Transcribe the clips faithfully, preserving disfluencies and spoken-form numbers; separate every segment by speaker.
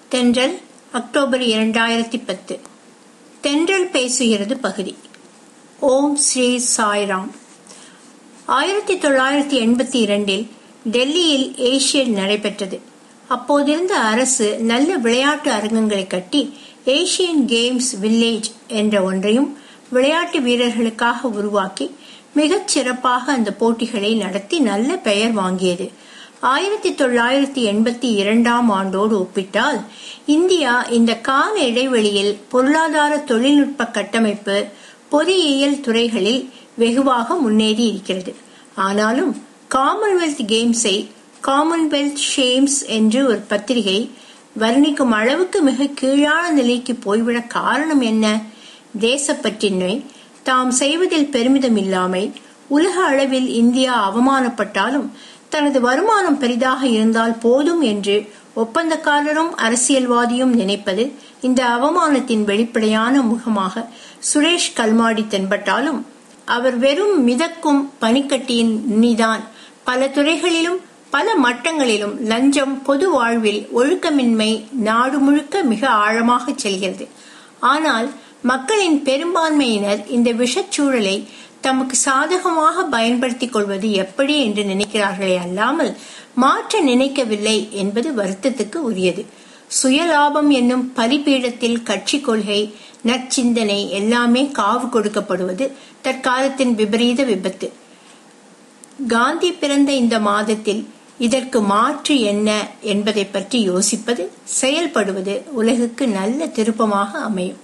Speaker 1: தென்றல் அக்டோபர் இரண்டாயிரத்தி பத்து. தென்றல் பேசுகிறது பகுதி. ஓம் ஸ்ரீ சாய்ராம். ஆயிரத்தி தொள்ளாயிரத்தி எண்பத்தி இரண்டில் டெல்லியில் ஏசியன் நடைபெற்றது. அப்போதிருந்த அரசு நல்ல விளையாட்டு அரங்கங்களை கட்டி ஏசியன் கேம்ஸ் வில்லேஜ் என்ற ஒன்றையும் விளையாட்டு வீரர்களுக்காக உருவாக்கி மிகச் சிறப்பாக அந்த போட்டிகளை நடத்தி நல்ல பெயர் வாங்கியது. ஆயிரத்தி தொள்ளாயிரத்தி எண்பத்தி இரண்டாம் ஆண்டோடு ஒப்பிட்டால் இந்தியா இந்த கால இடைவெளியில் பொருளாதார தொழில்நுட்ப கட்டமைப்பு பொறியியல் துறைகளில் வெகுவாக முன்னேறி இருக்கிறது. ஆனாலும் காமன்வெல்த் கேம்ஸை காமன்வெல்த் ஷேம்ஸ் என்று ஒரு பத்திரிகை வர்ணிக்கும் அளவுக்கு மிக கீழான நிலைக்கு போய்விட காரணம் என்ன? தேசப்பற்றின்மை, தாம் செய்வதில் பெருமிதம் இல்லாமை, உலக அளவில் இந்தியா அவமானப்பட்டாலும் தனது வருமானம் பெரிதாக இருந்தால் போதும் என்று ஒப்பந்தக்காரரும் அரசியல்வாதியும் நினைப்பது இந்த அவமானத்தின் வெளிப்படையான முகமாக சுரேஷ் கல்மாடி தென்பட்டாலும் அவர் வெறும் மிதக்கும் பனிக்கட்டியின் நுனிதான். பல துறைகளிலும் பல மட்டங்களிலும் லஞ்சம் பொது வாழ்வில் ஒழுக்கமின்மை நாடு முழுக்க மிக ஆழமாக செல்கிறது. ஆனால் மக்களின் பெரும்பான்மையினர் இந்த விஷச்சூழலை தமக்கு சாதகமாக பயன்படுத்திக் கொள்வது எப்படி என்று நினைக்கிறார்களே அல்லாமல் மாற்ற நினைக்கவில்லை என்பது வருத்தத்துக்கு உரியது. சுயலாபம் என்னும் பலிபீடத்தில் கட்சி கொள்கை, நற்சிந்தனை எல்லாமே காவு கொடுக்கப்படுவது தற்காலத்தின் விபரீத விபத்து. காந்தி பிறந்த இந்த மாதத்தில் இதற்கு மாற்று என்ன என்பதை பற்றி யோசிப்பது, செயல்படுவது உலகுக்கு நல்ல திருப்பமாக அமையும்.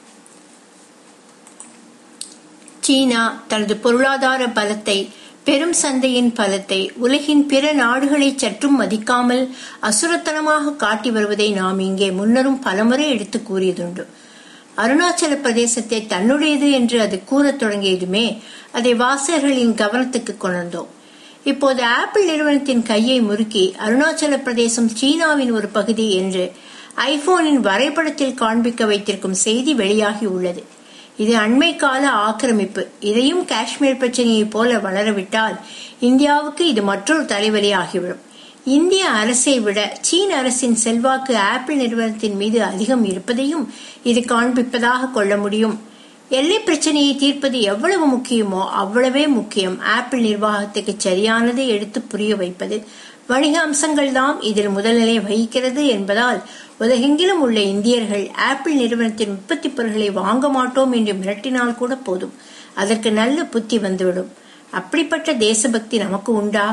Speaker 1: சீனா தனது பொருளாதார பலத்தை, பெரும் சந்தையின் பலத்தை உலகின் பிற நாடுகளை சற்றும் மதிக்காமல் அசுரத்தனமாக காட்டி வருவதை நாம் இங்கே முன்னரும் பலமுறை எடுத்து கூறியதுண்டு. அருணாச்சல பிரதேசத்தை தன்னுடையது என்று அது கூறத் தொடங்கியதுமே அதை வாசகர்களின் கவனத்துக்கு கொணர்ந்தோம். இப்போது ஆப்பிள் நிறுவனத்தின் கையை முறுக்கி அருணாச்சல பிரதேசம் சீனாவின் ஒரு பகுதி என்று ஐபோனின் வரைபடத்தில் காண்பிக்க வைத்திருக்கும் செய்தி வெளியாகி உள்ளது. இது அண்மை கால ஆக்கிரமிப்பு. இதையும் காஷ்மீர் பிரச்சனையை போல வளரவிட்டால் இந்தியாவுக்கு இது மற்றொரு தலைவலி ஆகிவிடும். இந்திய அரசை விட சீன அரசின் செல்வாக்கு ஆப்பிள் நிறுவனத்தின் மீது அதிகம் இருப்பதையும் இது காண்பிப்பதாக கொள்ள முடியும். எல்லை பிரச்சனையை தீர்ப்பது எவ்வளவு முக்கியமோ அவ்வளவே முக்கியம் ஆப்பிள் நிர்வாகத்துக்கு சரியானதை எடுத்து புரிய வைப்பது. வணிக அம்சங்கள் தான் இதில் முதல்நிலை வகிக்கிறது என்பதால் உலகெங்கிலும் உள்ள இந்தியர்கள் ஆப்பிள் நிறுவனத்தின் உற்பத்தி பொருட்களை வாங்க மாட்டோம் என்று மிரட்டினால் கூட போதும், அதற்கு நல்ல புத்தி வந்துவிடும். அப்படிப்பட்ட தேசபக்தி நமக்கு உண்டா?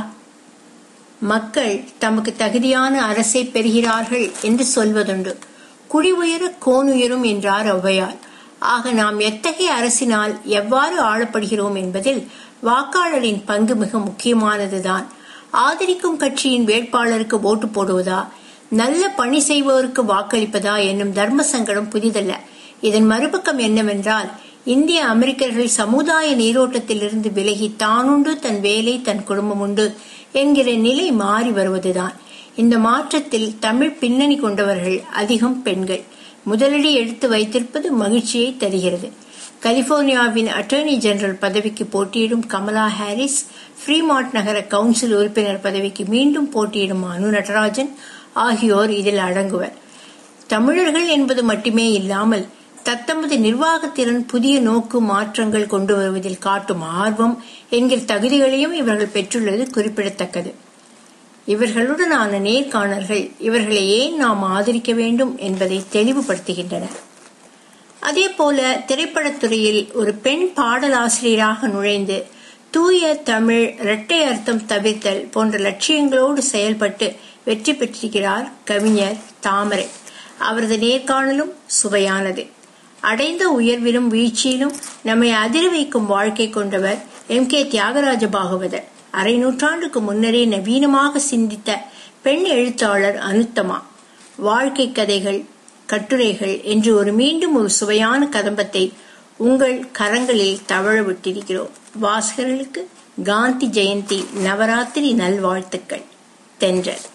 Speaker 1: மக்கள் தமக்கு தகுதியான அரசை பெறுகிறார்கள் என்று சொல்வதுண்டு. குடி உயர கோனுயரும் என்றார் ஔவையார். ஆக நாம் எத்தகைய அரசினால் எவ்வாறு ஆளப்படுகிறோம் என்பதில் வாக்காளரின் பங்கு மிக முக்கியமானதுதான். ஆதரிக்கும் கட்சியின் வேட்பாளருக்கு ஓட்டு போடுவதா, நல்ல பணி செய்வோருக்கு வாக்களிப்பதா என்னும் தர்ம சங்கடம் புதிதல்ல. இதன் மறுபக்கம் என்னவென்றால் இந்திய அமெரிக்கர்கள் சமுதாய நீரோட்டத்திலிருந்து விலகி தானுண்டு, தன் வேலை, தன் குடும்பம் உண்டு என்கிற நிலை மாறி வருவதுதான். இந்த மாற்றத்தில் தமிழ் பின்னணி கொண்டவர்கள் அதிகம் பெண்கள். முதலடி எடுத்து வைத்திருப்பது மகிழ்ச்சியை தருகிறது. கலிபோர்னியாவின் அட்டர்னி ஜெனரல் பதவிக்கு போட்டியிடும் கமலா ஹாரிஸ், ஃப்ரீமார்ட் நகர கவுன்சில் உறுப்பினர் பதவிக்கு மீண்டும் போட்டியிடும் அனு நடராஜன் ஆகியோர் இதில் அடங்குவர். தமிழர்கள் என்பது மட்டுமே இல்லாமல் தத்தமது நிர்வாகத்திறன், புதிய நோக்கு, மாற்றங்கள் கொண்டு வருவதில் காட்டும் ஆர்வம் என்கிற தகுதிகளையும் இவர்கள் பெற்றுள்ளது குறிப்பிடத்தக்கது. இவர்களுடனான நேர்காணல்கள் இவர்களை ஏன் நாம் ஆதரிக்க வேண்டும் என்பதை தெளிவுபடுத்துகின்றன. அதே போல திரைப்படத்துறையில் ஒரு பெண் பாடலாசிரியராக நுழைந்து தூய தமிழ், இரட்டை அர்த்தம் தவிர்த்தல் போன்ற லட்சியங்களோடு செயல்பட்டு வெற்றி பெற்றிருக்கிறார் கவிஞர் தாமரை. அவரது நேர்காணலும் சுவையானது. அடைந்த உயர்விலும் வீழ்ச்சியிலும் நம்மை அதிர வைக்கும் வாழ்க்கை கொண்டவர் எம் கே தியாகராஜ பாகவதர். அரை நூற்றாண்டுக்கு முன்னரே நவீனமாக சிந்தித்த பெண் எழுத்தாளர் அனுத்தமா. வாழ்க்கை கதைகள், கட்டுரைகள் என்று ஒரு மீண்டும் ஒரு சுவையான கதம்பத்தை உங்கள் கரங்களில் தவழ விட்டிருக்கிறோம். வாசகர்களுக்கு காந்தி ஜெயந்தி நவராத்திரி நல்வாழ்த்துக்கள். தென்றல்.